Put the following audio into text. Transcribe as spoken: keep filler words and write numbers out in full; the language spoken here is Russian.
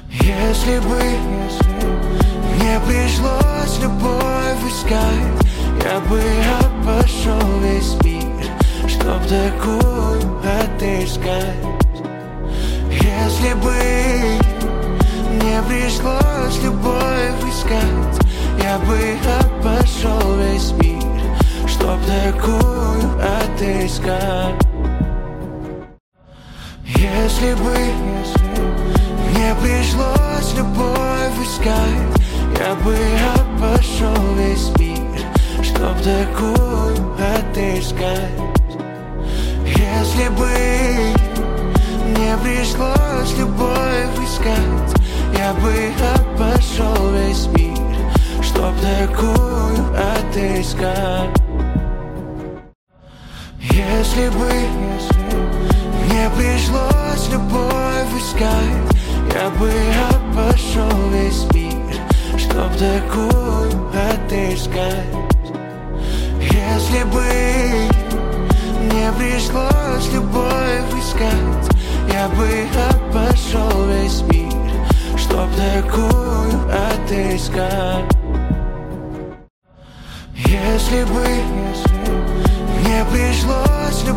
Если бы мне пришлось любовь искать, я бы обошел весь мир, чтоб такую отыскать. Если бы мне пришлось любовь искать, я бы обошел весь мир, чтоб такую отыскать. Если бы мне пришлось любовь искать, я бы обошел весь мир, чтоб такую отыскать. Если бы мне пришлось любовь искать, я бы обошел весь мир, чтоб такую отыскать. Если бы мне пришлось любовь искать, я бы обошел весь мир, чтоб такую отыскать. Если бы мне пришлось любовь искать, я бы обошел весь мир, чтоб такую отыскать. Если бы мне пришлось любовь